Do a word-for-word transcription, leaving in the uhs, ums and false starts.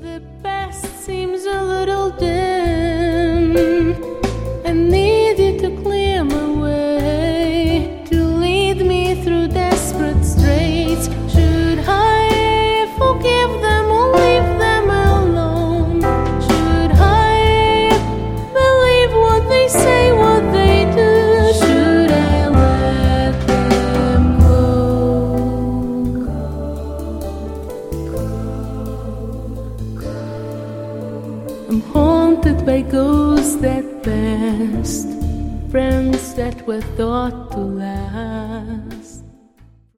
The past seems a little dim. I need you to clear my way, to lead me through desperate straits. Should I forgive them or leave them alone? Should I believe what they say, what they do? Should I let them go? I'm haunted by ghosts that passed, friends that were thought to last.